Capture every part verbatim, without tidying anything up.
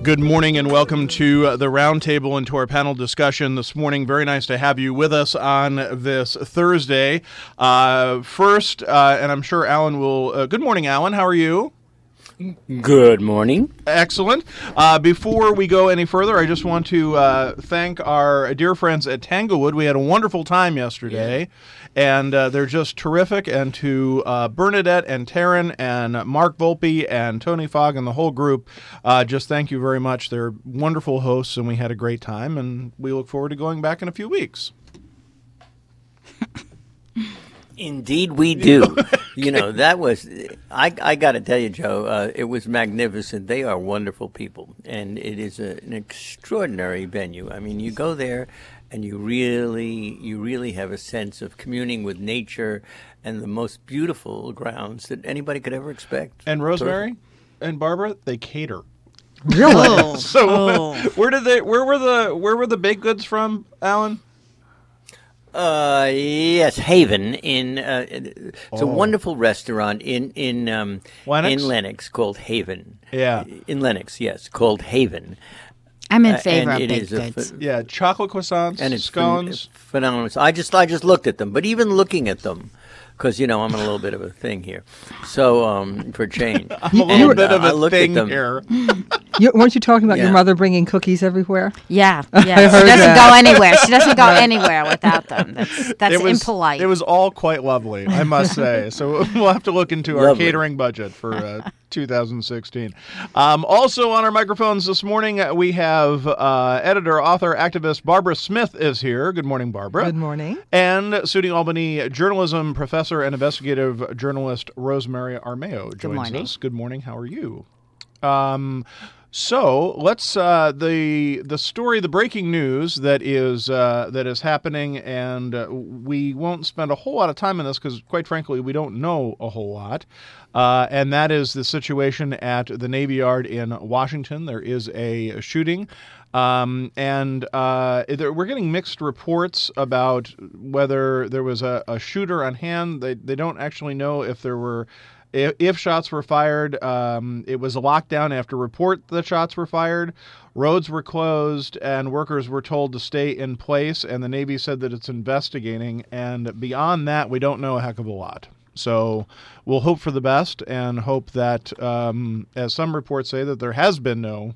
Good morning and welcome to uh, the Roundtable and to our panel discussion this morning. Very nice to have you with us on this Thursday. Uh, first, uh, and I'm sure Alan will... Uh, good morning, Alan. How are you? Good morning. Excellent. Uh, before we go any further, I just want to uh, thank our dear friends at Tanglewood. We had a wonderful time yesterday, yeah. and uh, they're just terrific. And to uh, Bernadette and Taryn and Mark Volpe and Tony Fogg and the whole group, uh, just thank you very much. They're wonderful hosts, and we had a great time, and we look forward to going back in a few weeks. Indeed we do. You know, that was, I, I got to tell you, Joe, uh, it was magnificent. They are wonderful people, and it is a, an extraordinary venue. I mean, you go there, and you really, you really have a sense of communing with nature and the most beautiful grounds that anybody could ever expect. And Rosemary and Barbara, they cater. Really? Oh. So oh. where did they? Where were the? Where were the baked goods from, Alan? Uh, yes, Haven in uh, it's oh. a wonderful restaurant in in um, Lenox? in Lenox called Haven. Yeah, in Lenox, yes, called Haven. I'm in favor uh, of it baked is goods. A, yeah, chocolate croissants and it's scones. Ph- phenomenal. I just I just looked at them, but even looking at them, because you know I'm in a little bit of a thing here. So um, for change, I'm a little and, bit uh, of a thing here. You, weren't you talking about yeah. your mother bringing cookies everywhere? Yeah, yeah. She doesn't that. go anywhere. She doesn't go anywhere without them. That's that's it was, impolite. It was all quite lovely, I must say. So we'll have to look into lovely. our catering budget for uh, two thousand sixteen. Um, also on our microphones this morning, uh, we have uh, editor, author, activist Barbara Smith is here. Good morning, Barbara. Good morning. And SUNY Albany journalism professor and investigative journalist Rosemary Armao joins Good morning. us. Good morning. How are you? Um, so let's uh, the the story, the breaking news that is uh, that is happening, and uh, we won't spend a whole lot of time on this because, quite frankly, we don't know a whole lot. Uh, and that is the situation at the Navy Yard in Washington. There is a shooting. Um, and uh, there, we're getting mixed reports about whether there was a, a shooter on hand. They they don't actually know if there were if, if shots were fired. Um, it was a lockdown after report that shots were fired. Roads were closed and workers were told to stay in place. And the Navy said that it's investigating. And beyond that, we don't know a heck of a lot. So we'll hope for the best and hope that, um, as some reports say, that there has been no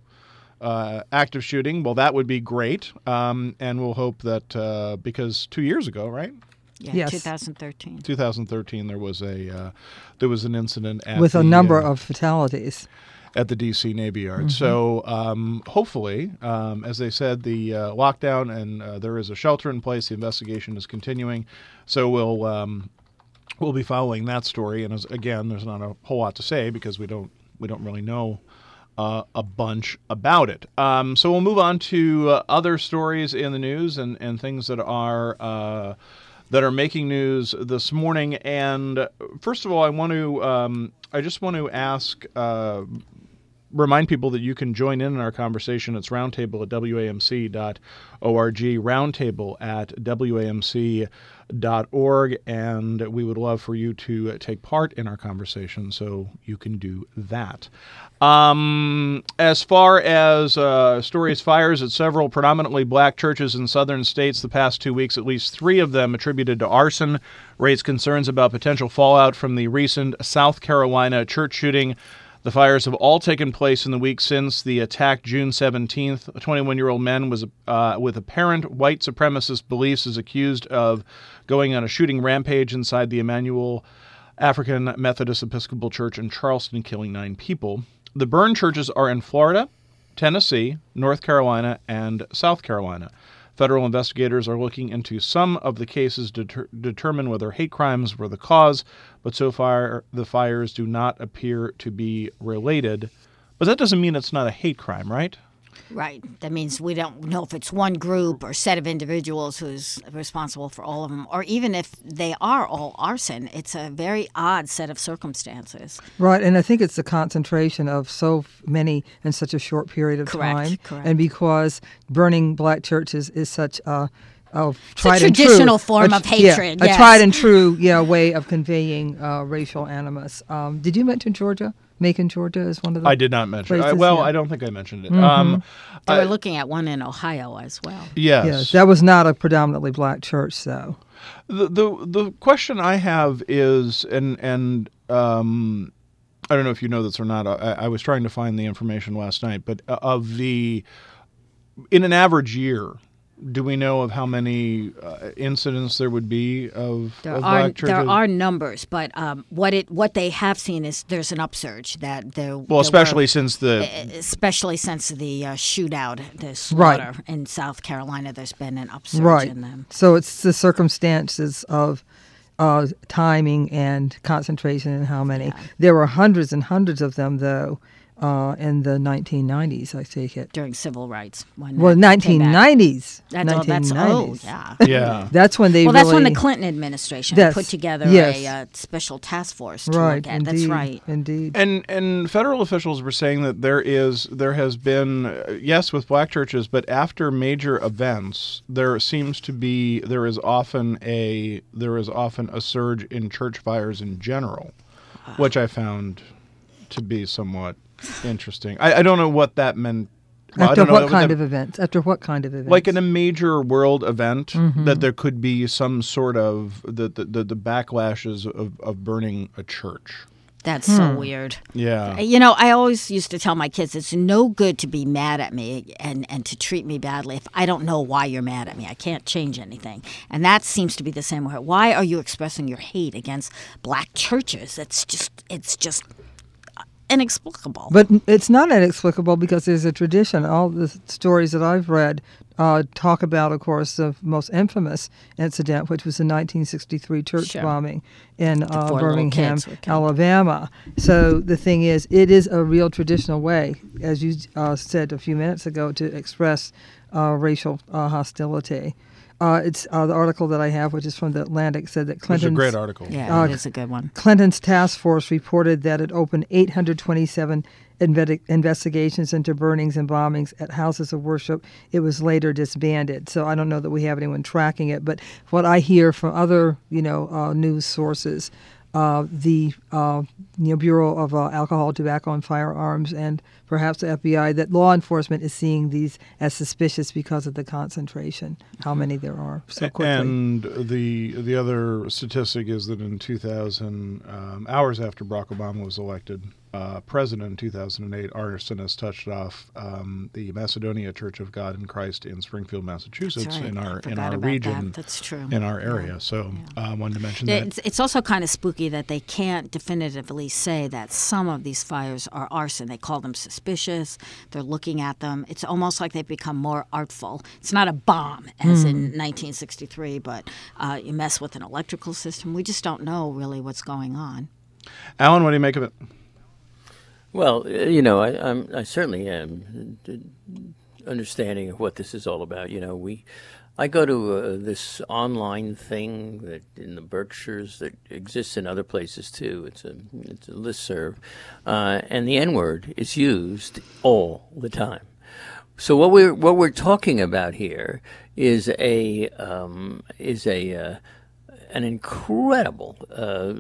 Uh, active shooting. Well, that would be great. Um, and we'll hope that uh, because two years ago, right? Yeah, yes. twenty thirteen. twenty thirteen, there was a uh, there was an incident at with the, a number uh, of fatalities at the D C Navy Yard. Mm-hmm. So um, hopefully, um, as they said, the uh, lockdown and uh, there is a shelter in place. The investigation is continuing. So we'll um, we'll be following that story. And as, again, there's not a whole lot to say because we don't we don't really know Uh, a bunch about it. Um, so we'll move on to uh, other stories in the news and, and things that are uh, that are making news this morning. And first of all, I want to um, I just want to ask uh, remind people that you can join in in our conversation. It's roundtable at W A M C dot org, roundtable at W A M C dot org, and we would love for you to take part in our conversation, so you can do that. Um, as far as uh, stories, fires at several predominantly black churches in southern states the past two weeks, at least three of them attributed to arson, raised concerns about potential fallout from the recent South Carolina church shooting. The fires have all taken place in the week since the attack June seventeenth. A twenty-one-year-old man was uh, with apparent white supremacist beliefs is accused of going on a shooting rampage inside the Emmanuel African Methodist Episcopal Church in Charleston, killing nine people. The burned churches are in Florida, Tennessee, North Carolina, and South Carolina. Federal investigators are looking into some of the cases to deter- determine whether hate crimes were the cause, but so far the fires do not appear to be related. But that doesn't mean it's not a hate crime, right? Right. That means we don't know if it's one group or set of individuals who's responsible for all of them, or even if they are all arson. It's a very odd set of circumstances. Right, and I think it's the concentration of so many in such a short period of correct, time. Correct. And because burning black churches is such a Of tried it's a traditional and true, form a, of hatred. Yeah, yes. A tried and true yeah, way of conveying uh, racial animus. Um, did you mention Georgia? Macon, Georgia, is one of the. I did not mention. I, places, well, yeah. I don't think I mentioned it. Um, They I- were looking at one in Ohio as well. yes. Yes, that was not a predominantly black church, though. The, the the question I have is, and and um, I don't know if you know this or not. I, I was trying to find the information last night, but uh, of the in an average year, do we know of how many uh, incidents there would be of, There of are black churches? there are numbers, but um, what it what they have seen is there's an upsurge that there. well, especially since the especially since the uh, shootout, the slaughter in South Carolina. There's been an upsurge Right. in them. So it's the circumstances of uh, timing and concentration and how many. There were hundreds and hundreds of them, though, uh, in the nineteen nineties, I take it. During civil rights. When Well, that came back. nineteen nineties. That's, oh, that's oh, yeah. yeah. That's when they Well, really... that's when the Clinton administration Yes. put together Yes. a uh, special task force to Right, look at. indeed, That's right. indeed. And and federal officials were saying that there is there has been uh, yes with black churches, but after major events, there seems to be there is often a there is often a surge in church fires in general, which I found to be somewhat interesting. I, I don't know what that meant. Well, I After don't know what what kind that- of events? After what kind of events? like in a major world event, Mm-hmm. that there could be some sort of the the, the, the backlashes of, of burning a church. That's Hmm. so weird. Yeah. You know, I always used to tell my kids it's no good to be mad at me and, and to treat me badly if I don't know why you're mad at me. I can't change anything. And that seems to be the same way. Why are you expressing your hate against black churches? It's just it's just inexplicable. But it's not inexplicable because there's a tradition. All the stories that I've read uh, talk about, of course, the most infamous incident, which was the nineteen sixty-three church Sure. bombing in uh, four little Birmingham, kids were killed. Alabama. So the thing is, it is a real traditional way, as you uh, said a few minutes ago, to express uh, racial uh, hostility. Uh, it's uh, the article that I have, which is from the Atlantic, said that It was a Clinton's great article. yeah, uh, it is a good one. Clinton's task force reported that it opened eight hundred twenty-seven inve- investigations into burnings and bombings at houses of worship. It was later disbanded. So I don't know that we have anyone tracking it. But what I hear from other, you know, uh, news sources, uh, the uh, you know, Bureau of uh, Alcohol, Tobacco, and Firearms, and perhaps the F B I, that law enforcement is seeing these as suspicious because of the concentration, how many there are so quickly. And the the other statistic is that in two thousand, um, hours after Barack Obama was elected uh, president in two thousand eight, arson has touched off um, the Macedonia Church of God in Christ in Springfield, Massachusetts, That's right. in I our in forgot our about region, that. That's true. in our area. So I uh, wanted to mention that. It's, it's also kind of spooky that they can't definitively say that some of these fires are arson. They call them suspicious. They're looking at them. It's almost like they've become more artful. It's not a bomb as in nineteen sixty-three, but uh, you mess with an electrical system. We just don't know really what's going on. Alan, what do you make of it? Well, uh, you know, I, I'm, I certainly am uh, understanding of what this is all about. You know, we, I go to uh, this online thing that in the Berkshires that exists in other places too. It's a it's a listserv, uh, and the N word is used all the time. So what we're what we're talking about here is a um, is a uh, an incredible uh,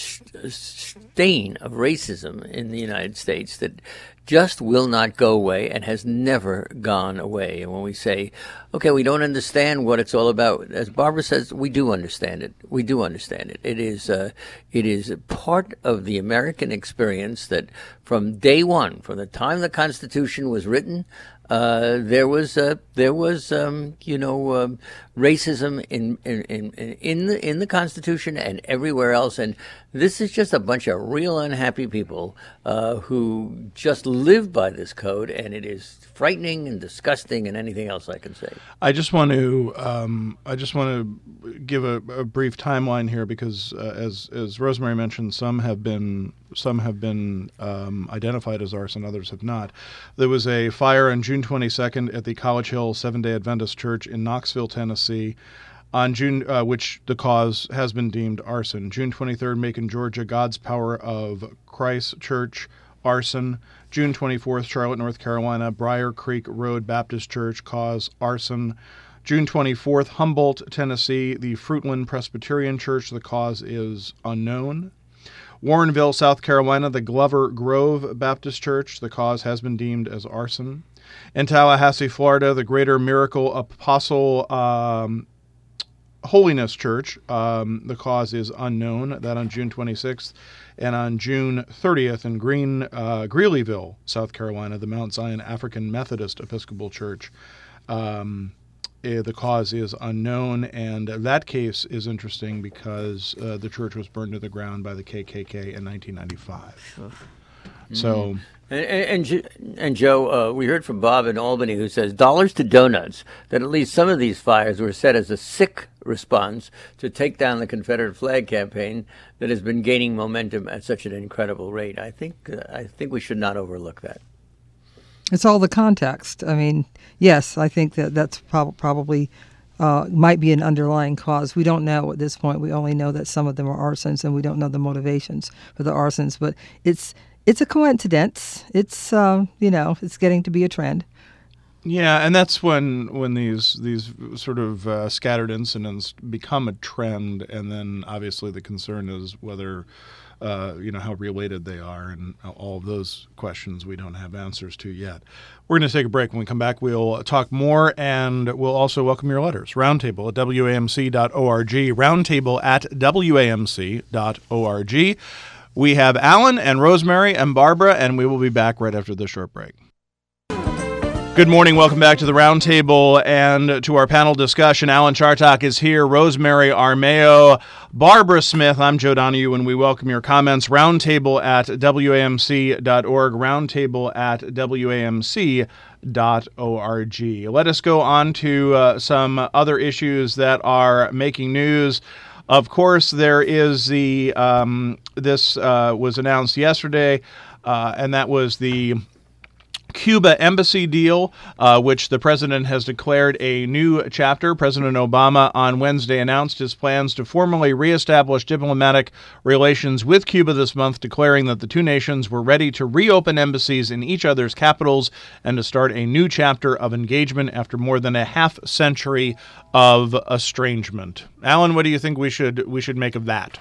stain of racism in the United States that just will not go away and has never gone away. And when we say, okay, we don't understand what it's all about, as Barbara says, we do understand it. We do understand it. It is, uh, it is part of the American experience that from day one, from the time the Constitution was written, Uh, there was uh, there was um, you know um, racism in in, in in the in the Constitution and everywhere else, and this is just a bunch of real unhappy people uh, who just live by this code, and it is frightening and disgusting, and anything else I can say. I just want to um, I just want to give a, a brief timeline here because uh, as as Rosemary mentioned, some have been some have been um, identified as arson, others have not. There was a fire on June twenty-second at the College Hill Seventh-day Adventist Church in Knoxville, Tennessee. On June, uh, which the cause has been deemed arson. June twenty-third, Macon, Georgia, God's Power of Christ Church, arson. June twenty-fourth, Charlotte, North Carolina, Briar Creek Road Baptist Church, cause arson. June twenty-fourth, Humboldt, Tennessee, the Fruitland Presbyterian Church, the cause is unknown. Warrenville, South Carolina, the Glover Grove Baptist Church. The cause has been deemed as arson. In Tallahassee, Florida, the Greater Miracle Apostle um, Holiness Church. Um, the cause is unknown. That on June twenty-sixth. And on June thirtieth in Green uh, Greeleyville, South Carolina, the Mount Zion African Methodist Episcopal Church. Um, eh, the cause is unknown, and that case is interesting because uh, the church was burned to the ground by the K K K in nineteen ninety-five. Mm-hmm. So... And, and, and Joe, uh, we heard from Bob in Albany who says dollars to donuts that at least some of these fires were set as a sick response to take down the Confederate flag campaign that has been gaining momentum at such an incredible rate. I think uh, I think we should not overlook that. It's all the context. I mean, yes, I think that that's prob- probably uh, might be an underlying cause. We don't know at this point. We only know that some of them are arsons, and we don't know the motivations for the arsons. But it's It's a coincidence. It's uh, you know, it's getting to be a trend. Yeah, and that's when when these these sort of uh, scattered incidents become a trend, and then obviously the concern is whether uh, you know how related they are, and all of those questions we don't have answers to yet. We're going to take a break. When we come back, we'll talk more, and we'll also welcome your letters. Roundtable at W A M C dot org. Roundtable at W A M C dot org. We have Alan and Rosemary and Barbara, and we will be back right after this short break. Good morning. Welcome back to the Roundtable and to our panel discussion. Alan Chartock is here, Rosemary Armao, Barbara Smith. I'm Joe Donahue, and we welcome your comments. Roundtable at W A M C dot org, roundtable at W A M C dot org. Let us go on to uh, some other issues that are making news. Of course, there is the, um, this uh, was announced yesterday, uh, and that was the Cuba embassy deal, uh, which the president has declared a new chapter. President Obama on Wednesday announced his plans to formally reestablish diplomatic relations with Cuba this month, declaring that the two nations were ready to reopen embassies in each other's capitals and to start a new chapter of engagement after more than a half century of estrangement. Alan, what do you think we should we should make of that?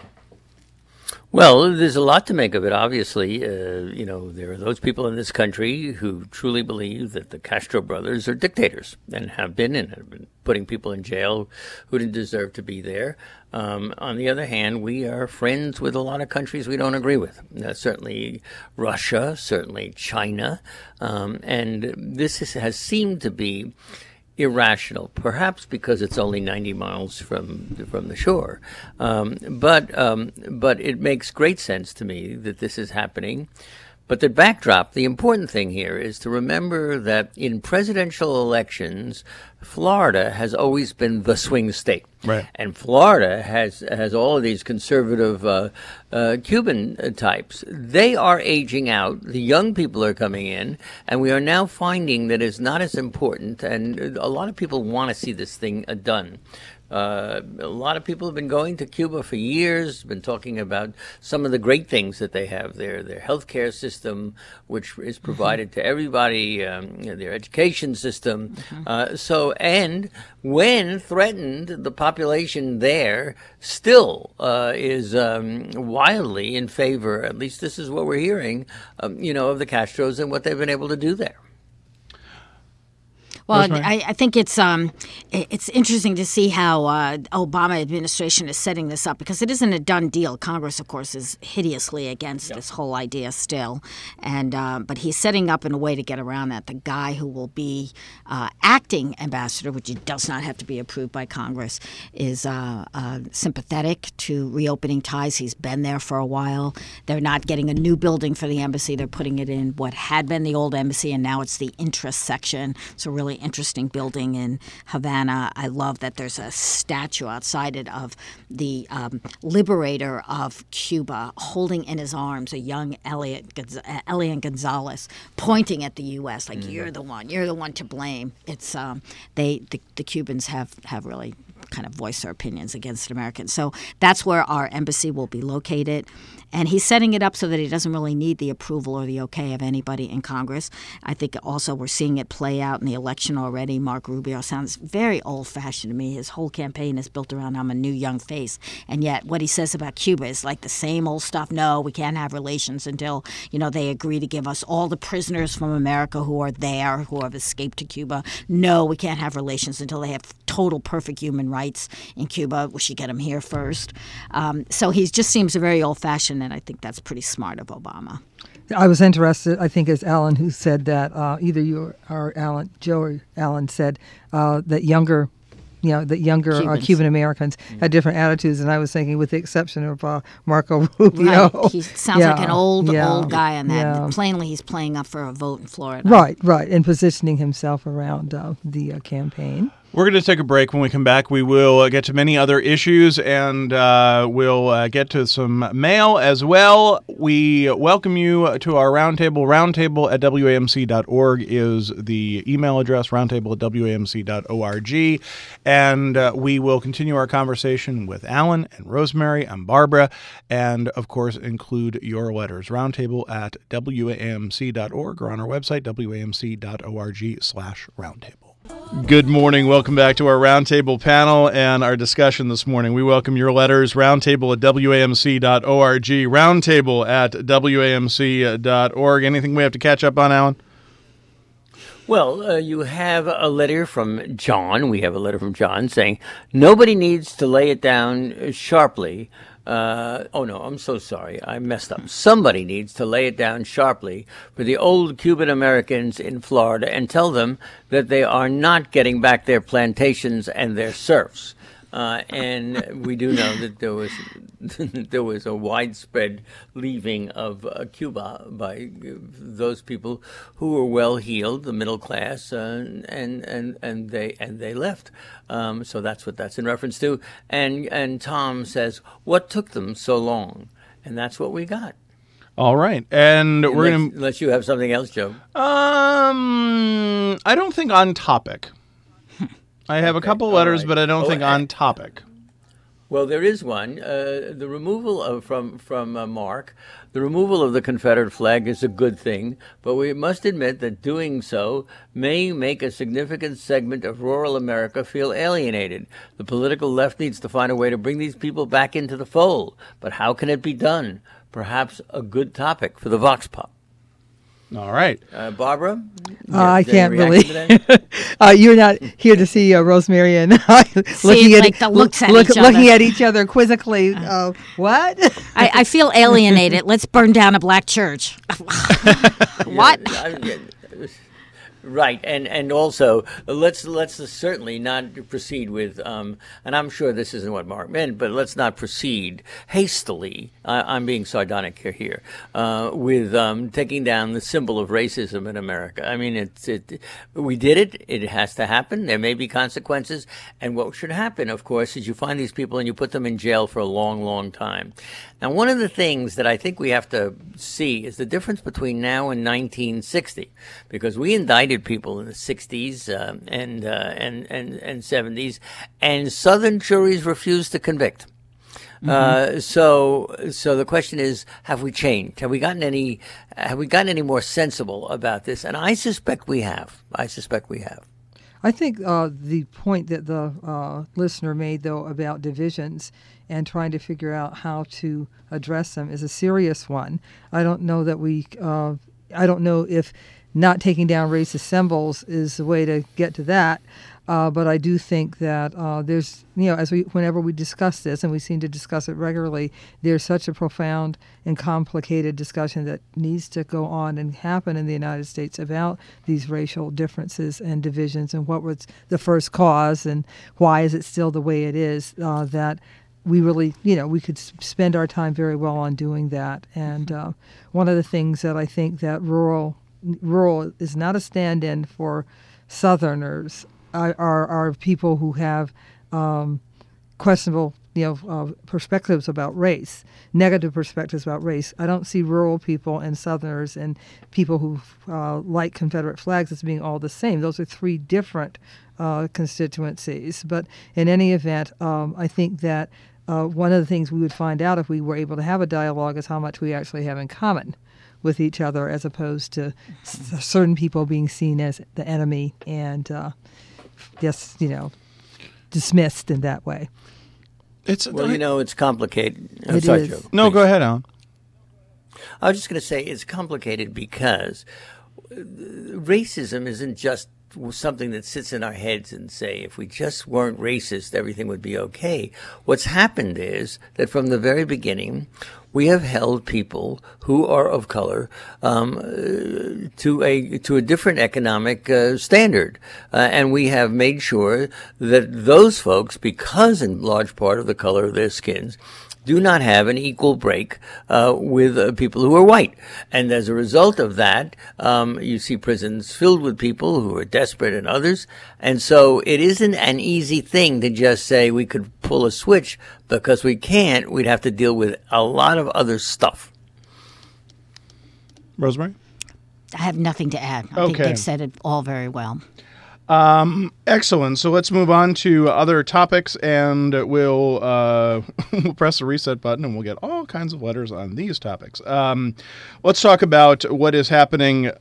Well, there's a lot to make of it, obviously. Uh, you know, there are those people in this country who truly believe that the Castro brothers are dictators and have been and have been putting people in jail who didn't deserve to be there. Um, on the other hand, we are friends with a lot of countries we don't agree with. Uh, certainly Russia, certainly China. Um, and this is, has seemed to be irrational, perhaps because it's only ninety miles from from the shore. Um, but um, but it makes great sense to me that this is happening. But the backdrop, the important thing here is to remember that in presidential elections, Florida has always been the swing state. Right. And Florida has has all of these conservative uh, uh, Cuban types. They are aging out. The young people are coming in, and we are now finding that it's not as important. And a lot of people want to see this thing uh, done. Uh, a lot of people have been going to Cuba for years, been talking about some of the great things that they have there, their healthcare system, which is provided mm-hmm. to everybody, um, you know, their education system. Mm-hmm. Uh, so, and when threatened, the population there still uh, is um, wildly in favor, at least this is what we're hearing, um, you know, of the Castros and what they've been able to do there. Well, I, I think it's um, it's interesting to see how uh, Obama administration is setting this up, because it isn't a done deal. Congress, of course, is hideously against yeah. this whole idea still, and uh, but he's setting up in a way to get around that. The guy who will be uh, acting ambassador, which does not have to be approved by Congress, is uh, uh, sympathetic to reopening ties. He's been there for a while. They're not getting a new building for the embassy. They're putting it in what had been the old embassy, and now it's the interest section. It's a really interesting building in Havana. I love that there's a statue outside it of the um, liberator of Cuba holding in his arms a young Elliot Gonz- Elian Gonzalez, pointing at the U S like, mm-hmm. you're the one, you're the one to blame. It's um, they the, the Cubans have, have really kind of voiced their opinions against Americans. So that's where our embassy will be located. And he's setting it up so that he doesn't really need the approval or the okay of anybody in Congress. I think also we're seeing it play out in the election already. Mark Rubio sounds very old-fashioned to me. His whole campaign is built around I'm a new young face. And yet what he says about Cuba is like the same old stuff. No, we can't have relations until, you know, they agree to give us all the prisoners from America who are there, who have escaped to Cuba. No, we can't have relations until they have total perfect human rights in Cuba. We should get them here first. Um, so he just seems very old-fashioned, and I think that's pretty smart of Obama. I was interested, I think it's Alan who said that, uh, either you or Alan, Joe or Alan said uh, that younger, you know, that younger uh, Cuban Americans mm. had different attitudes, and I was thinking, with the exception of uh, Marco Rubio. Right. He sounds yeah, like an old, yeah, old guy on that. yeah. Plainly, he's playing up for a vote in Florida. Right, right, and positioning himself around uh, the uh, campaign. We're going to take a break. When we come back, we will uh, get to many other issues, and uh, we'll uh, get to some mail as well. We welcome you to our roundtable. Roundtable at W A M C dot org is the email address, roundtable at W A M C dot org. And uh, we will continue our conversation with Alan and Rosemary and Barbara, and, of course, include your letters. Roundtable at W A M C dot org or on our website, W A M C dot org slash roundtable. Good morning. Welcome back to our Roundtable panel and our discussion this morning. We welcome your letters, roundtable at W A M C dot org, roundtable at W A M C dot org. Anything we have to catch up on, Alan? Well, uh, you have a letter from John. We have a letter from John saying, nobody needs to lay it down sharply. Uh, oh, no, I'm so sorry. I messed up. Somebody needs to lay it down sharply for the old Cuban Americans in Florida and tell them that they are not getting back their plantations and their serfs. Uh, and we do know that there was there was a widespread leaving of uh, Cuba by those people who were well heeled, the middle class, uh, and and and they and they left. Um, so that's what that's in reference to. And and Tom says, what took them so long? And that's what we got. All right, and unless, we're going to unless you have something else, Joe. Um, I don't think on topic. I have okay. a couple letters, right. but I don't oh, think on topic. Well, there is one. Uh, the removal of from from uh, Mark, the removal of the Confederate flag is a good thing, but we must admit that doing so may make a significant segment of rural America feel alienated. The political left needs to find a way to bring these people back into the fold, but how can it be done? Perhaps a good topic for the Vox Pop. All right. Uh, Barbara? Uh, I can't really. uh, you're not here to see uh, Rosemary and I looking at, like the looks at look, each looking other. at each other quizzically. Uh, what? I, I feel alienated. Let's burn down a black church. What? Yeah, right, and and also let's let's certainly not proceed with, um, and I'm sure this isn't what Mark meant, but let's not proceed hastily. I, I'm being sardonic here, here uh, with um, taking down the symbol of racism in America. I mean, it's it. We did it. It has to happen. There may be consequences, and what should happen, of course, is you find these people and you put them in jail for a long, long time. Now, one of the things that I think we have to see is the difference between now and nineteen sixty, because we indicted people in the sixties uh, and, uh, and and and seventies, and Southern juries refused to convict. Mm-hmm. Uh, so, so the question is: have we changed? Have we gotten any? Have we gotten any more sensible about this? And I suspect we have. I suspect we have. I think uh, the point that the uh, listener made, though, about divisions and trying to figure out how to address them is a serious one. I don't know that we, uh, I don't know if not taking down racist symbols is the way to get to that. Uh, but I do think that uh, there's, you know, as we, whenever we discuss this, and we seem to discuss it regularly, there's such a profound and complicated discussion that needs to go on and happen in the United States about these racial differences and divisions and what was the first cause and why is it still the way it is, uh, that we really, you know, we could spend our time very well on doing that. And uh, one of the things that I think that rural, rural is not a stand-in for Southerners, Are, are people who have um, questionable, you know, uh, perspectives about race, negative perspectives about race. I don't see rural people and Southerners and people who uh, like Confederate flags as being all the same. Those are three different uh, constituencies. But in any event, um, I think that uh, one of the things we would find out if we were able to have a dialogue is how much we actually have in common with each other, as opposed to s- certain people being seen as the enemy and uh, just, you know, dismissed in that way. It's Well, you know, it's complicated. I'm It sorry, is. Joe. no, please. go ahead, Alan. I was just going to say it's complicated because racism isn't just something that sits in our heads and say, if we just weren't racist, everything would be okay. What's happened is that from the very beginning, we have held people who are of color um, uh, to a to a different economic uh, standard, uh, and we have made sure that those folks, because in large part of the color of their skins, do not have an equal break uh, with uh, people who are white. And as a result of that, um, you see prisons filled with people who are desperate and others. And so it isn't an easy thing to just say we could pull a switch, because we can't. We'd have to deal with a lot of other stuff. Rosemary? I have nothing to add. I Okay. think they've said it all very well. Excellent. So let's move on to other topics, and we'll uh, we'll press the reset button, and we'll get all kinds of letters on these topics. Um, let's talk about what is happening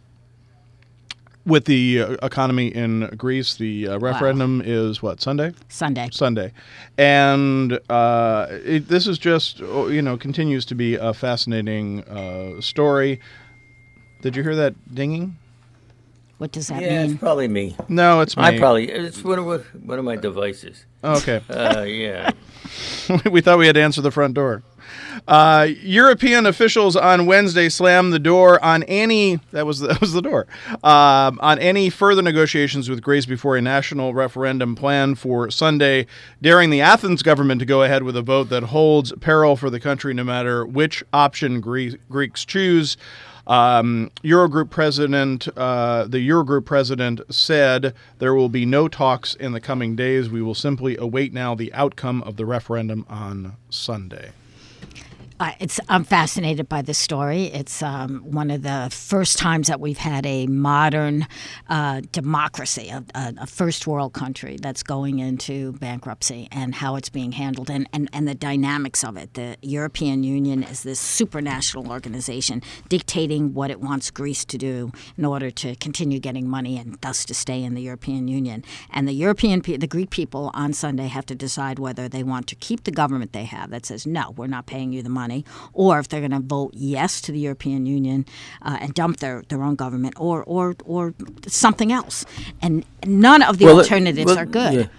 with the uh, economy in Greece. The uh, referendum is what, Sunday? Sunday. Sunday, and uh, it, this is just oh, you know continues to be a fascinating uh, story. Did you hear that dinging? What does that Yeah, mean? it's probably me. No, it's me. I probably it's one of what- one of my devices. Okay. Uh, yeah. We thought we had to answer the front door. Uh, European officials on Wednesday slammed the door on any that was that was the door um, on any further negotiations with Greece before a national referendum planned for Sunday, daring the Athens government to go ahead with a vote that holds peril for the country no matter which option Gre- Greeks choose. Um, Eurogroup president, uh, the Eurogroup president said there will be no talks in the coming days. We will simply await now the outcome of the referendum on Sunday. Uh, it's I'm fascinated by this story. It's um, one of the first times that we've had a modern uh, democracy, a, a, a first world country that's going into bankruptcy, and how it's being handled, and, and, and the dynamics of it. The European Union is this supranational organization dictating what it wants Greece to do in order to continue getting money and thus to stay in the European Union. And the European, pe- the Greek people on Sunday have to decide whether they want to keep the government they have that says, no, we're not paying you the money, or if they're going to vote yes to the European Union uh, and dump their, their own government, or, or or something else. And none of the Well, alternatives well, are good. yeah.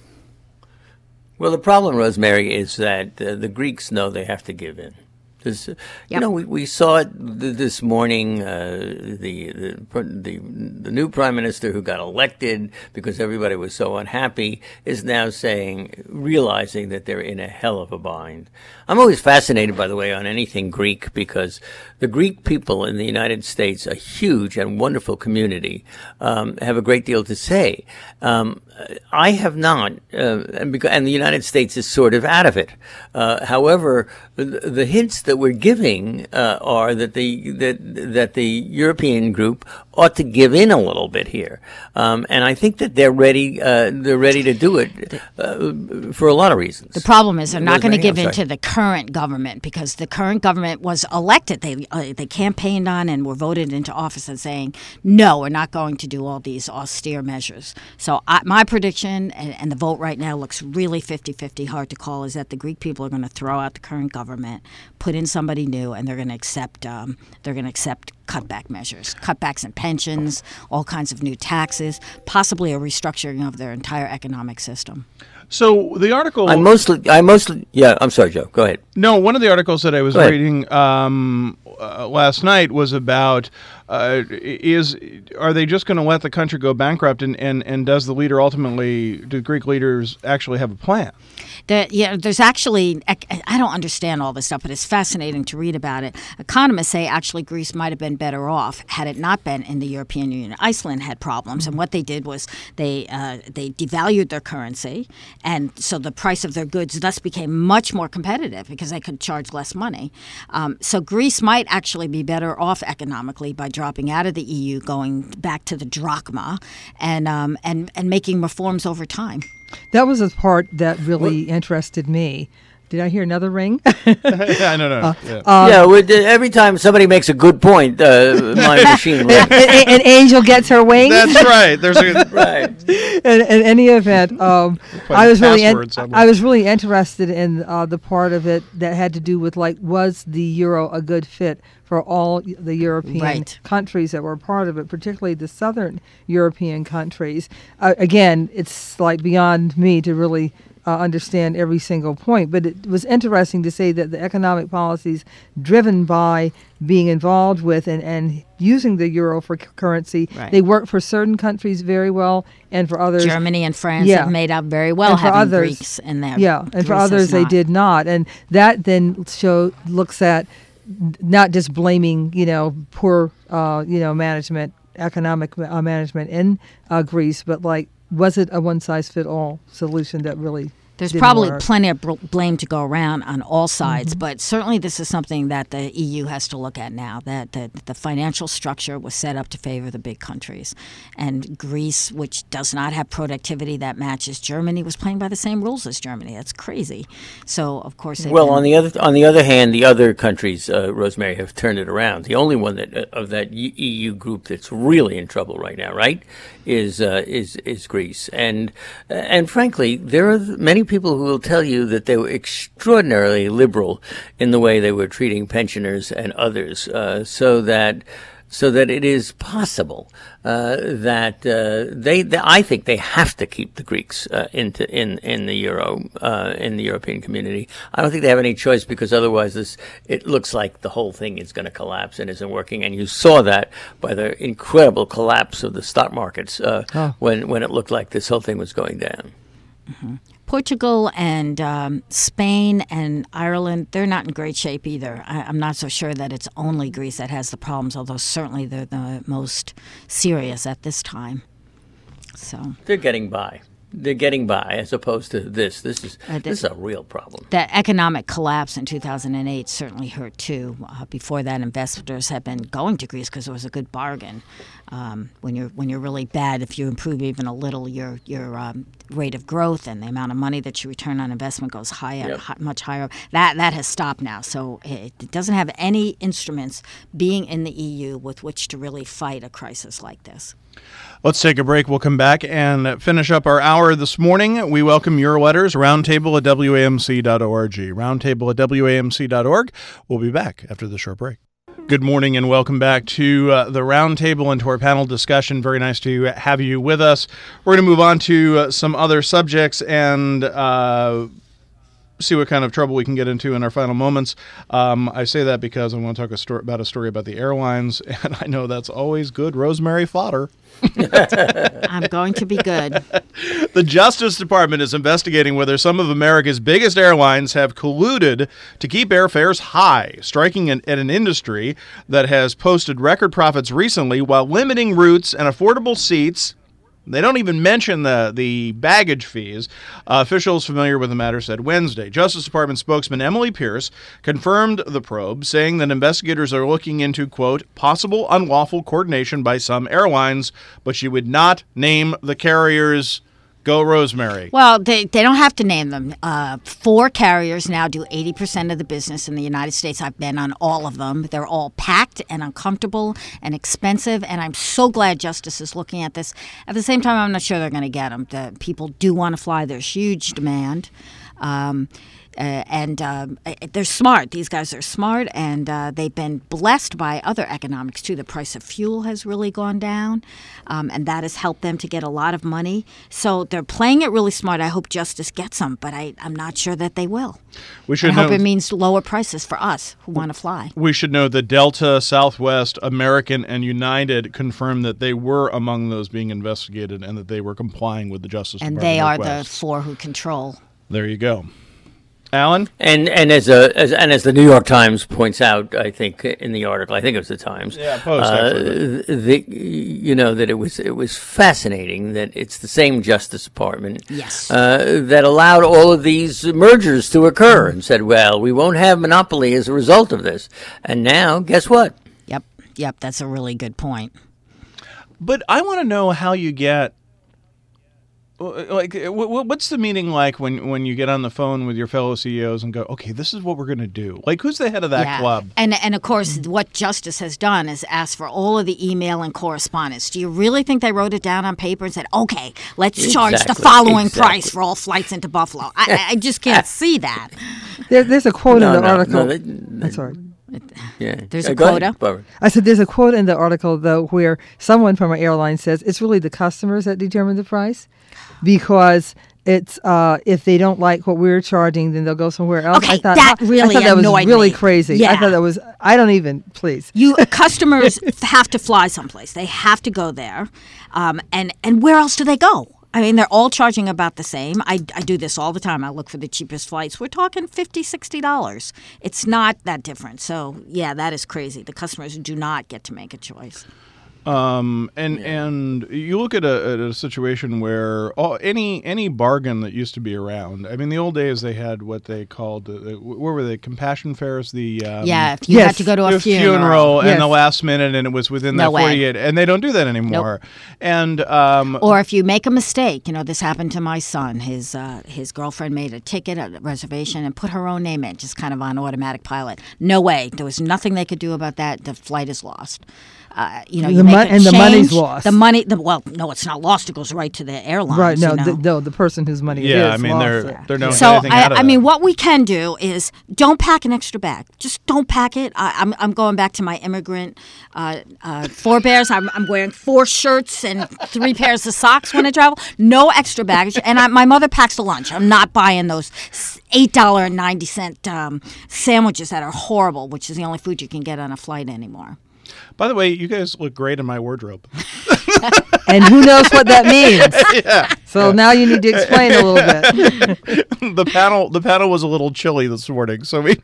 Well, the problem, Rosemary, is that uh, the Greeks know they have to give in. This, You Yep. know, we, we saw it th- this morning. Uh, the, the the the new prime minister who got elected because everybody was so unhappy is now saying, realizing that they're in a hell of a bind. I'm always fascinated, by the way, on anything Greek, because the Greek people in the United States, a huge and wonderful community, um, have a great deal to say. Um, I have not, uh, and, because, and the United States is sort of out of it. Uh, however, the, the hints that we're giving uh, are that the that that the European group ought to give in a little bit here, um, and I think that they're ready. Uh, they're ready to do it uh, for a lot of reasons. The problem is they're not going to Rosemary, give I'm in to sorry. the current government, because the current government was elected. They uh, they campaigned on and were voted into office and saying, no, we're not going to do all these austere measures. So I, my prediction, and, and the vote right now looks really fifty-fifty, hard to call, is that the Greek people are going to throw out the current government, put in somebody new, and they're going to accept um, they're going to accept cutback measures, cutbacks in pensions, all kinds of new taxes, possibly a restructuring of their entire economic system. So the article, I mostly, I mostly, yeah. I'm sorry, Joe. Go ahead. no, one of the articles that I was Go ahead. reading um, uh, last night was about uh, is are they just going to let the country go bankrupt, and, and, and does the leader ultimately, do Greek leaders actually have a plan? There, yeah, there's actually, I don't understand all this stuff, but it's fascinating to read about it. Economists say actually Greece might have been better off had it not been in the European Union. Iceland had problems, and what they did was they uh, they devalued their currency, and so the price of their goods thus became much more competitive because they could charge less money. Um, so Greece might actually be better off economically by dropping out of the E U, going back to the drachma, and um, and and making reforms over time. That was the part that really interested me, Did I hear another ring? Yeah, I don't know. Yeah. Um, yeah, with, uh, every time somebody makes a good point, uh, my machine an, runs. an angel gets her wings. That's right. There's a Right. in, in any event, um, Put I was really password in, somewhere. I was really interested in uh, the part of it that had to do with like, was the euro a good fit for all the European Right. countries that were part of it, particularly the southern European countries. Uh, again, it's like beyond me to really uh, understand every single point, but it was interesting to say that the economic policies driven by being involved with and, and using the euro for c- currency, Right. they work for certain countries very well, and for others, Germany and France Yeah. have made out very well And for having others- Greeks in there. yeah, and for Greece has others they not. did not, and that then show looks at n- not just blaming you know poor uh, you know management, economic uh, management in uh, Greece, but like was it a one size fit all solution that really There's didn't probably work? plenty of bl- blame to go around on all sides, Mm-hmm. but certainly this is something that the E U has to look at now, that the, the financial structure was set up to favor the big countries. And Greece, which does not have productivity that matches Germany, was playing by the same rules as Germany. That's crazy. So, of course, they've Well, been- on the other on the other hand, the other countries, uh, Rosemary, have turned it around. The only one that uh, of that E U group that's really in trouble right now, right, is uh, is is Greece. And uh, and frankly, there are many people who will tell you that they were extraordinarily liberal in the way they were treating pensioners and others, uh, so that. So that it is possible uh, that uh, they, they, I think, they have to keep the Greeks uh, into in in the euro uh, in the European community. I don't think they have any choice, because otherwise, this it looks like the whole thing is going to collapse and isn't working. And you saw that by the incredible collapse of the stock markets uh, Oh. when when it looked like this whole thing was going down. Portugal and um, Spain and Ireland, they're not in great shape either. I, I'm not so sure that it's only Greece that has the problems, although certainly they're the most serious at this time. So They're getting by. They're getting by, as opposed to this. This is Uh, this is a real problem. that economic collapse in two thousand eight certainly hurt too. Uh, before that, investors had been going to Greece because it was a good bargain. Um, when you're when you're really bad, if you improve even a little your your um, rate of growth and the amount of money that you return on investment goes higher, Yep. hi, much higher. That that has stopped now. So it, it doesn't have any instruments being in the E U with which to really fight a crisis like this. Let's take a break. We'll come back and finish up our hour this morning. We welcome your letters, roundtable at W A M C dot org. Roundtable at W A M C dot org. We'll be back after the short break. Good morning and welcome back to uh, the roundtable and to our panel discussion. Very nice to have you with us. We're going to move on to uh, some other subjects and uh, see what kind of trouble we can get into in our final moments. Um, I say that because I want to talk a story, about a story about the airlines, and I know that's always good Rosemary fodder. I'm going to be good. The Justice Department is investigating whether some of America's biggest airlines have colluded to keep airfares high, striking an, at an industry that has posted record profits recently while limiting routes and affordable seats. They don't even mention the, the baggage fees. Uh, officials familiar with the matter said Wednesday. Justice Department spokesman Emily Pierce confirmed the probe, saying that investigators are looking into, quote, possible unlawful coordination by some airlines, but she would not name the carriers. Go, Rosemary. Well, they, they don't have to name them. Uh, four carriers now do eighty percent of the business in the United States. I've been on all of them. They're all packed and uncomfortable and expensive, and I'm so glad Justice is looking at this. At the same time, I'm not sure they're going to get them. The people do want to fly. There's huge demand. Um, Uh, and um, they're smart. These guys are smart, and uh, they've been blessed by other economics, too. The price of fuel has really gone down, um, and that has helped them to get a lot of money. So they're playing it really smart. I hope Justice gets them, but I, I'm not sure that they will. We should I hope know, it means lower prices for us who want to fly. we should know that Delta, Southwest, American, and United confirmed that they were among those being investigated and that they were complying with the Justice And Department they are the requests. four who control. There you go. Alan? And and as a as, and as the New York Times points out, I think in the article, I think it was the Times. Yeah, Post, uh, actually. the, you know that it was it was fascinating that it's the same Justice Department, Yes. uh, that allowed all of these mergers to occur and said, well, we won't have monopoly as a result of this. And now, guess what? Yep, yep, that's a really good point. But I want to know how you get Like, what's the meeting like when, when you get on the phone with your fellow C E Os and go, okay, this is what we're going to do? Like, who's the head of that Yeah. club? And and of course, what Justice has done is asked for all of the email and correspondence. Do you really think they wrote it down on paper and said, okay, let's charge the Exactly, following exactly. price for all flights into Buffalo? I, I just can't see that. There, there's a quote No, in the no, article. no, they- I'm sorry. Yeah. There's Uh, a go ahead, quota? Barbara. I said there's a quote in the article, though, where someone from an airline says it's really the customers that determine the price because it's uh, if they don't like what we're charging, then they'll go somewhere else. Okay, I thought, that I really thought that was annoyed really me. crazy. I Yeah. thought that was, I don't even, please. You customers have to fly someplace. They have to go there, um, and and where else do they go? I mean, they're all charging about the same. I, I do this all the time. I look for the cheapest flights. We're talking fifty dollars, sixty dollars. It's not that different. So, yeah, that is crazy. The customers do not get to make a choice. Um, and and you look at a, at a situation where all, any any bargain that used to be around. I mean, the old days they had what they called uh, where were they? Compassion fares. The um, Yeah, if you yes. had to go to a the funeral. and Yes. the last minute, and it was within No that way. forty-eight, and they don't do that anymore. And um, Or if you make a mistake, you know, this happened to my son. His uh, his girlfriend made a ticket, a reservation, and put her own name in, just kind of on automatic pilot. No way. There was nothing they could do about that. The flight is lost. Uh, you know, The you make mon- a and the money's change, lost. The money, the, well, no, it's not lost. It goes right to the airlines. Right, no, you know? the, no, the person whose money it is yeah, I mean lost they're it. they're no So anything I, out of I mean, that. what we can do is don't pack an extra bag. Just don't pack it. I, I'm I'm going back to my immigrant uh, uh, forebears. I'm I'm wearing four shirts and three pairs of socks when I travel. No extra baggage. And I, my mother packs the lunch. I'm not buying those eight dollar and ninety cent um, sandwiches that are horrible, which is the only food you can get on a flight anymore. By the way, you guys look great in my wardrobe. And who knows what that means? So now you need to explain a little bit. the panel the panel was a little chilly this morning, so we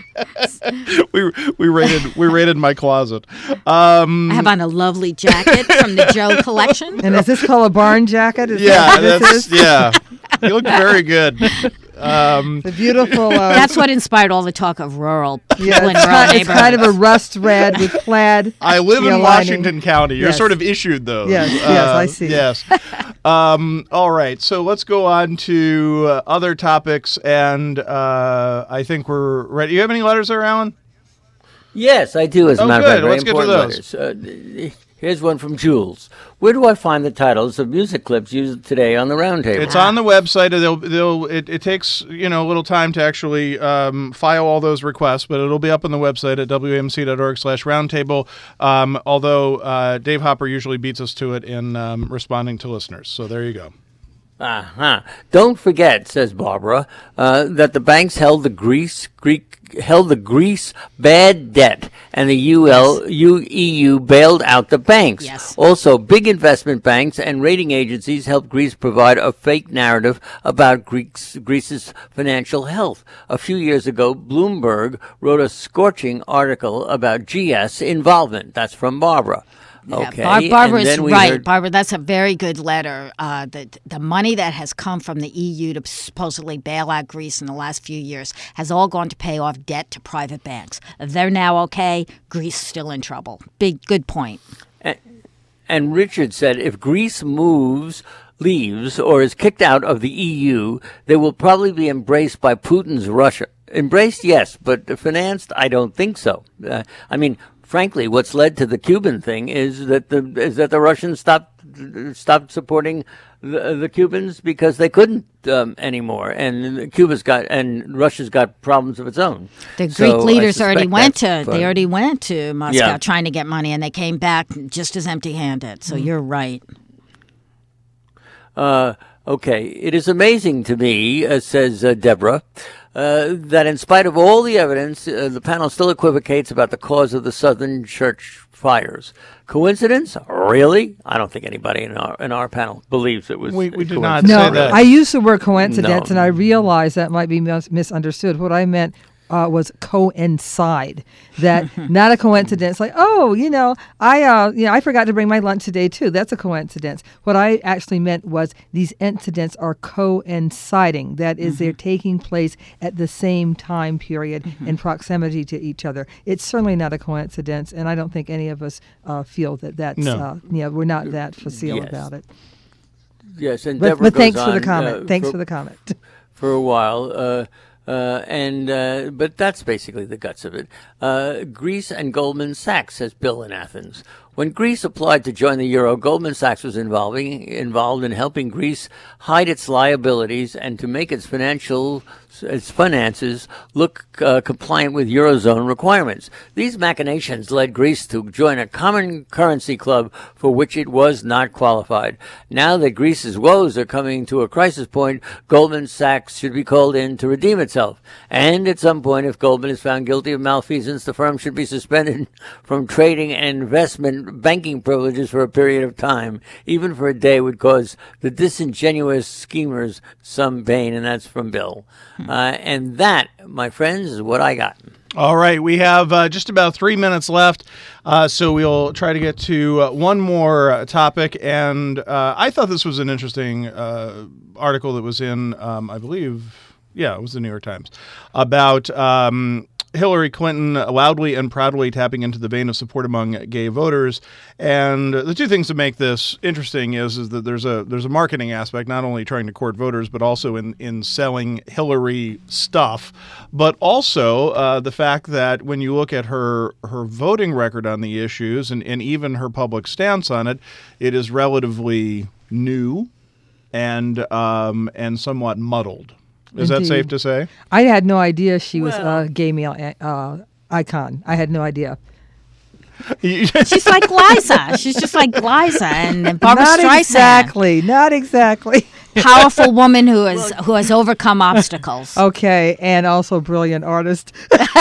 we we raided we raided my closet. Um, I have on a lovely jacket from the Joe collection. And is this called a barn jacket? Is yeah, that what this that's is? yeah. You look very good. Um, The beautiful. Uh, That's what inspired all the talk of rural people yeah, in it's, rural kind, it's kind of a neighborhoods. rust red with plaid. I live steel in lining. Washington County. You're Yes. sort of issued those. Yes, yes, I see. Yes. um, all right. So let's go on to uh, other topics, and uh, I think we're ready. You have any letters there, Alan? Yes, I do, as a Oh, matter good. of fact. Very Let's get to important those. letters. Uh, here's one from Jules. Where do I find the titles of music clips used today on the roundtable? It's on the website. They'll, they'll, it, it takes you know a little time to actually um, file all those requests, but it'll be up on the website at w m c dot org slash roundtable. Um, although uh, Dave Hopper usually beats us to it in um, responding to listeners. So there you go. Uh-huh. Don't forget, says Barbara, uh, that the banks held the Greece Greek held the Greece bad debt, and the U L, U, E U bailed out the banks. Yes. Also, big investment banks and rating agencies helped Greece provide a fake narrative about Greece, Greece's financial health. A few years ago, Bloomberg wrote a scorching article about G S involvement. That's from Barbara. Okay. Yeah, Bar- Barbara's and then we right. heard- Barbara, that's a very good letter. Uh, the, the money that has come from the E U to supposedly bail out Greece in the last few years has all gone to pay off debt to private banks. They're now okay. Greece still in trouble. Big, good point. And Richard said, if Greece moves, leaves, or is kicked out of the E U, they will probably be embraced by Putin's Russia. Embraced, yes, but financed, I don't think so. Uh, I mean, frankly, what's led to the Cuban thing is that the is that the Russians stopped stopped supporting the, the Cubans because they couldn't um, anymore, and Cuba's got and Russia's got problems of its own. The Greek So I leaders already suspect went to that's they fun. already went to Moscow Yeah. trying to get money, and they came back just as empty-handed. So you're right. Uh, okay, it is amazing to me, uh, says uh, Deborah, uh, that in spite of all the evidence, uh, the panel still equivocates about the cause of the Southern Church fires. Coincidence? Really? I don't think anybody in our in our panel believes it was. We- we a did not coincidence. No, say that. I used the word coincidence, No. and I realized that might be mis- misunderstood. What I meant uh, was coincide. That not a coincidence. Like, oh, you know, I, uh, you know, I forgot to bring my lunch today too. That's a coincidence. What I actually meant was these incidents are coinciding. That is, they're taking place at the same time period in proximity to each other. It's certainly not a coincidence, and I don't think any of us uh, feel that that's. No. Uh, you know, we're not that facile Yes. about it. yes, and But, Deborah but goes thanks for the on, comment. uh, thanks for, for the comment. for a while. Uh, Uh, and uh, but that's basically the guts of it. Uh, Greece and Goldman Sachs, says Bill in Athens. When Greece applied to join the euro, Goldman Sachs was involving involved in helping Greece hide its liabilities and to make its financial its finances look uh, compliant with eurozone requirements. These machinations led Greece to join a common currency club for which it was not qualified. Now that Greece's woes are coming to a crisis point, Goldman Sachs should be called in to redeem itself. And at some point, if Goldman is found guilty of malfeasance, the firm should be suspended from trading and investment banking privileges for a period of time, even for a day, would cause the disingenuous schemers some pain. And that's from Bill. Uh, and that, my friends, is what I got. All right, we have uh, just about three minutes left, uh, so we'll try to get to uh, one more uh, topic. And uh, I thought this was an interesting uh, article that was in, um, I believe, yeah, it was the New York Times, about um, Hillary Clinton loudly and proudly tapping into the vein of support among gay voters. And the two things that make this interesting is, is that there's a there's a marketing aspect, not only trying to court voters, but also in, in selling Hillary stuff. But also uh, the fact that when you look at her her voting record on the issues and, and even her public stance on it, it is relatively new and um, and somewhat muddled. Is Indeed. that safe to say? I had no idea she was Well- a gay male uh, icon. I had no idea. She's like Liza. She's just like Liza and, and Barbara not Streisand. exactly. Not exactly. Powerful woman who has who has overcome obstacles. Okay, and also brilliant artist.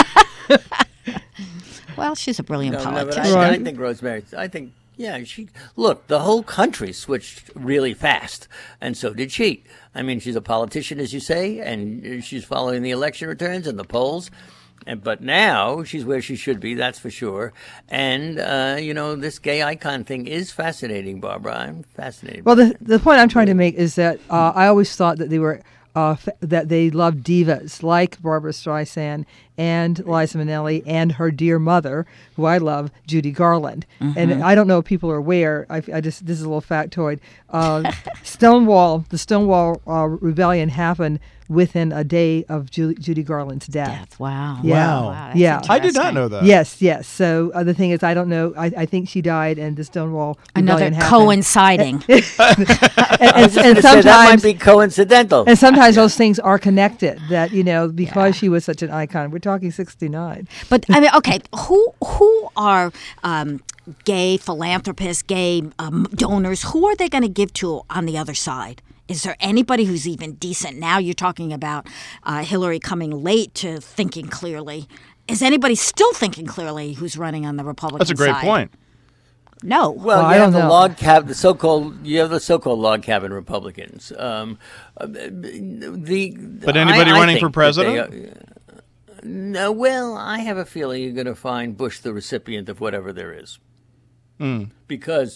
Well, she's a brilliant No, no, but politician. I, I Right. think Rosemary, I think, yeah, she, look, the whole country switched really fast, and so did she. I mean, she's a politician, as you say, and she's following the election returns and the polls. And, but now she's where she should be, that's for sure. And, uh, you know, this gay icon thing is fascinating, Barbara. I'm fascinated. Well, by the it. the point I'm trying to make is that uh, I always thought that they were uh, f- that they loved divas like Barbara Streisand and Liza Minnelli and her dear mother, who I love, Judy Garland. And I don't know if people are aware. I, I just this is a little factoid. Uh, Stonewall, the Stonewall uh, Rebellion happened within a day of Ju- Judy Garland's death. Death. Wow. Yeah. Wow. that's Yeah. I did not interesting. know that. Yes, yes. So uh, the thing is, I don't know. I, I think she died, and the Stonewall Another Rebellion happened. coinciding. and, and, and So that might sometimes be coincidental. and sometimes those things are connected. That you know, because she was such an icon. We're talking sixty-nine. But I mean, okay, who who are um, gay philanthropists, gay um, donors? Who are they going to give to on the other side? Is there anybody who's even decent? Now you're talking about uh, Hillary coming late to thinking clearly. Is anybody still thinking clearly who's running on the Republican That's a great side? point. No. Well, Well, you I have don't the know. log cab, the so-called, you have the so-called log cabin Republicans. Um, uh, the But anybody I- I running think for that president? they are- no, well, I have a feeling you're going to find Bush the recipient of whatever there is, because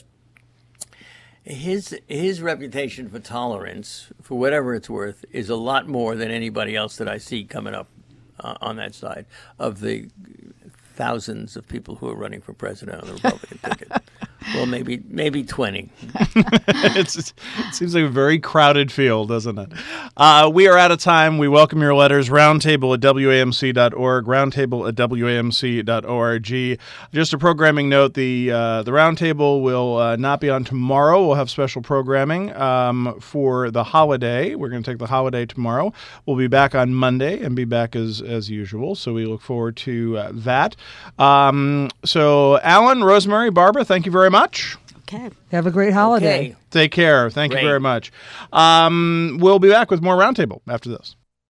his his reputation for tolerance, for whatever it's worth, is a lot more than anybody else that I see coming up uh, on that side of the thousands of people who are running for president on the Republican ticket. Well, maybe maybe twenty. it's, it seems like a very crowded field, doesn't it? Uh, we are out of time. We welcome your letters. Roundtable at W A M C dot org. Roundtable at W A M C dot org. Just a programming note: the uh, the roundtable will uh, not be on tomorrow. We'll have special programming um, for the holiday. We're going to take the holiday tomorrow. We'll be back on Monday and be back as as usual. So we look forward to uh, that. Um, so, Alan, Rosemary, Barbara, thank you very much. Much. Okay. Have a great holiday. Okay. Take care. Thank Great. you very much. Um, we'll be back with more Roundtable after this.